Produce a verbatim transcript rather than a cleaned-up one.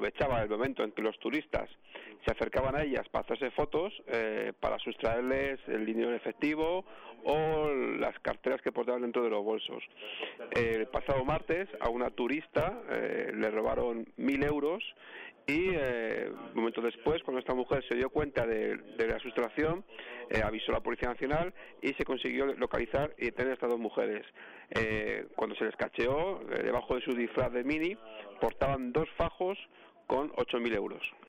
aprovechaba el momento en que los turistas se acercaban a ellas para hacerse fotos, eh, para sustraerles el dinero en efectivo o las carteras que portaban dentro de los bolsos. El pasado martes a una turista eh, le robaron mil euros y eh, un momento después, cuando esta mujer se dio cuenta de, de la sustracción, eh, avisó a la Policía Nacional y se consiguió localizar y detener a estas dos mujeres. Eh, cuando se les cacheó, eh, debajo de su disfraz de mini, portaban dos fajos con ocho mil euros.